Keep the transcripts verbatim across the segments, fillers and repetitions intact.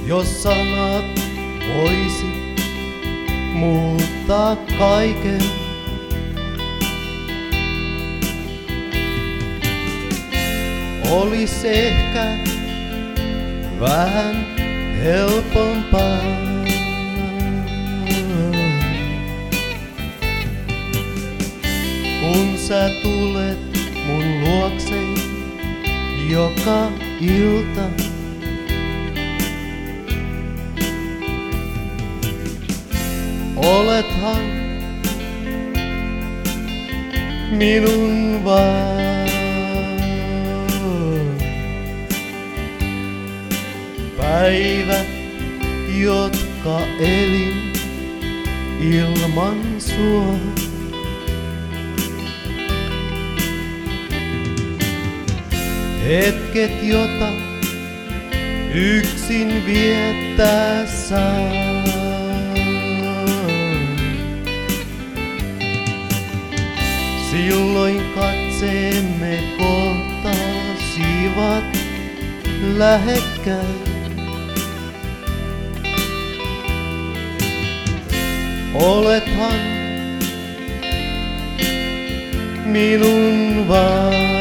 Jos sanat voisi muuttaa kaiken, olis ehkä vähän helpompaa. Kun sä tulet mun luokseni joka ilta, olethan minun vaan. Päivät, jotka elin ilman sua, hetket, jota yksin viettää saa. Silloin katseemme kohtasivat lähekkäin. Olethan minun vaan.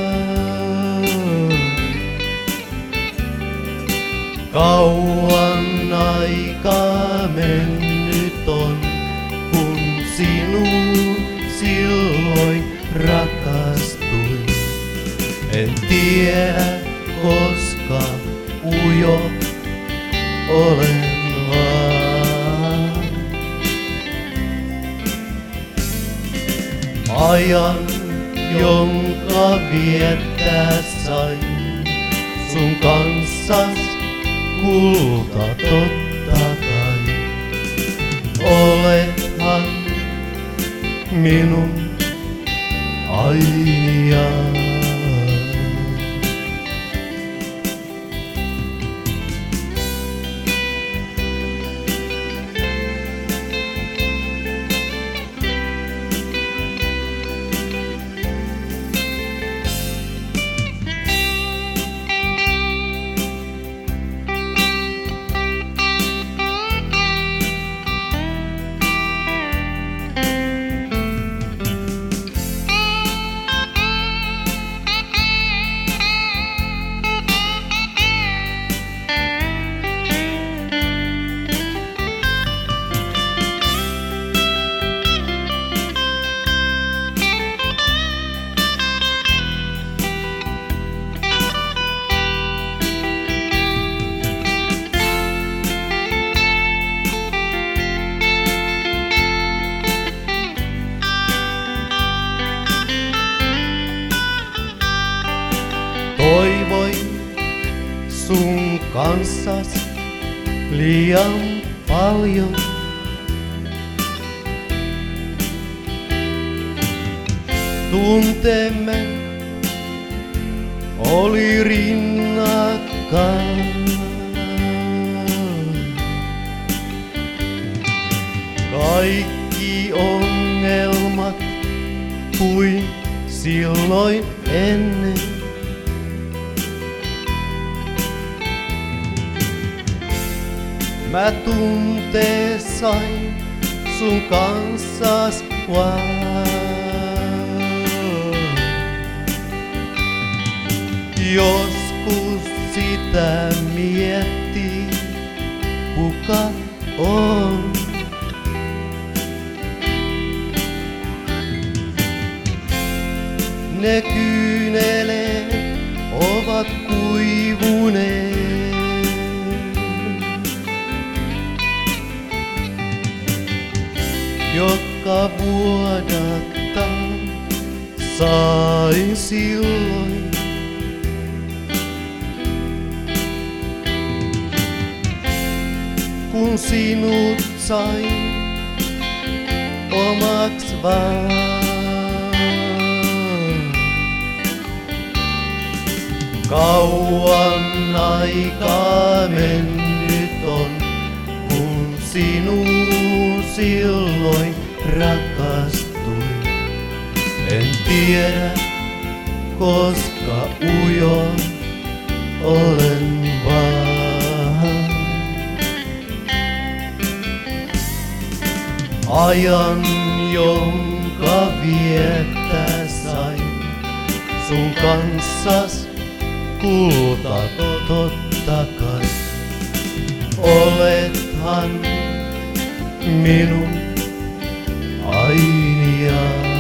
Kauan aikaa mennyt on, kun sinuun silloin rakastuin. En tiedä, koska ujo olen vaan. Ajan, jonka viettää sain sun kanssas, kulta totta kai. Olethan minun ainiaan. Toivoin sun kanssas liian paljon. Tunteemme oli rinnakkain. Kaikki ongelmat kuin silloin ennen. Mä tuntee sain sun kanssas vaan. Joskus sitä miettii, kuka on. Ne kyyneleet ovat kuivuneet. Jotka vuodattaa sain silloin. Kun sinut sain omaks vaan. Kauan aikaa mennyt on, kun sinuun silloin rakastuin. En tiedä, koska ujo olen vaan. Ajan, jonka viettää sain sun kanssas, kulta totta kai. Olethan minun ainia.